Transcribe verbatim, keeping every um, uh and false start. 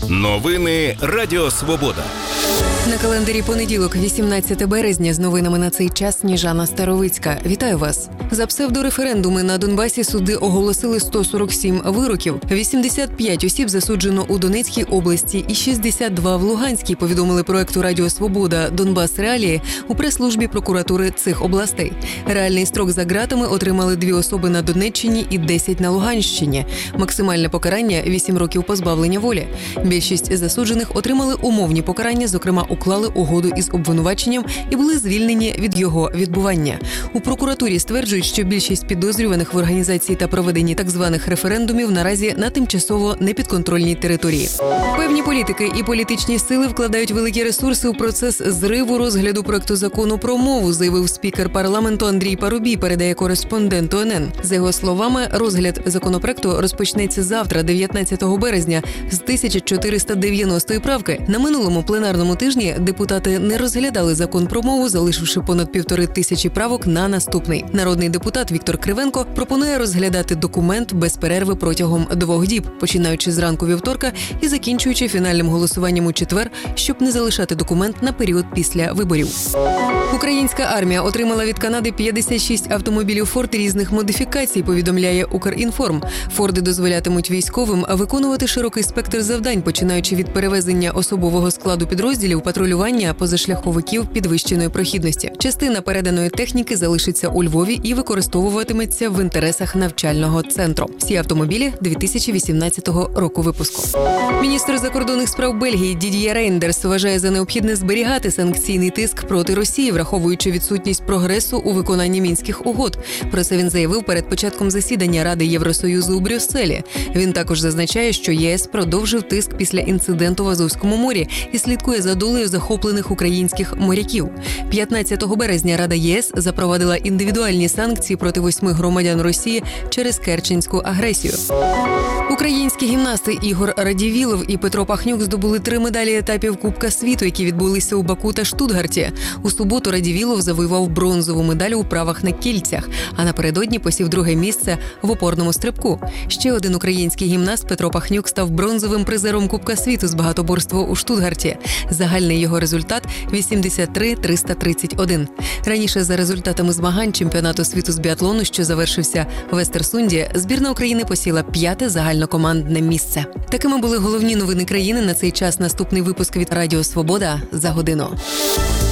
Новини Радіо Свобода. На календарі понеділок, вісімнадцяте березня, з новинами на цей час Сніжана Старовицька. Вітаю вас. За псевдореферендуми на Донбасі суди оголосили сто сорок сім вироків. вісімдесят п'ять осіб засуджено у Донецькій області і шістдесят два в Луганській, повідомили проекту Радіо Свобода «Донбас Реалії» у прес-службі прокуратури цих областей. Реальний строк за ґратами отримали дві особи на Донеччині і десять на Луганщині. Максимальне покарання – вісім років позбавлення волі. Більшість засуджених отримали умовні покарання, зокрема уклали угоду із обвинуваченням і були звільнені від його відбування. У прокуратурі стверджують, що більшість підозрюваних в організації та проведенні так званих референдумів наразі на тимчасово непідконтрольній території. Певні політики і політичні сили вкладають великі ресурси у процес зриву розгляду проекту закону про мову, заявив спікер парламенту Андрій Парубій, передає кореспондент О Ен Ен. За його словами, розгляд законопроекту розпочнеться завтра, дев'ятнадцятого березня, з тисяча чотириста дев'яностої правки. На минулому пленарному тижні депутати не розглядали закон про мову, залишивши понад півтори тисячі правок на наступний. Народний депутат Віктор Кривенко пропонує розглядати документ без перерви протягом двох діб, починаючи з ранку вівторка і закінчуючи фінальним голосуванням у четвер, щоб не залишати документ на період після виборів. Українська армія отримала від Канади п'ятдесят шість автомобілів «Форд» різних модифікацій, повідомляє «Укрінформ». «Форди» дозволятимуть військовим виконувати широкий спектр завдань, починаючи від перевезення особового складу підрозділів, патрулювання позашляховиків підвищеної прохідності. Частина переданої техніки залишиться у Львові і використовуватиметься в інтересах навчального центру. Всі автомобілі дві тисячі вісімнадцятого року випуску. Міністр закордонних справ Бельгії Дід'є Рейндерс вважає за необхідне зберігати санкційний тиск проти Росії, враховуючи відсутність прогресу у виконанні Мінських угод. Про це він заявив перед початком засідання Ради Євросоюзу у Брюсселі. Він також зазначає, що ЄС продовжив тиск після інциденту в Азовському морі і слідкує за долею захоплених українських моряків. п'ятнадцятого березня Рада ЄС запровадила індивідуальні санкції проти восьми громадян Росії через керченську агресію. Українські гімнасти Ігор Радівілов і Петро Пахнюк здобули три медалі етапів Кубка світу, які відбулися у Баку та Штутгарті. У суботу Радівілов завоював бронзову медаль у вправах на кільцях, а напередодні посів друге місце в опорному стрибку. Ще один український гімнаст Петро Пахнюк став бронзовим призером Кубка світу з багатоборства у Штутгарті. Загальний його результат – вісімдесят три триста тридцять один. Раніше за результатами змагань чемпіонату світу з біатлону, що завершився в Естерсунді, збірна України посіла п'яте загальнокомандне місце. Такими були головні новини країни на цей час. Наступний випуск від Радіо Свобода за годину.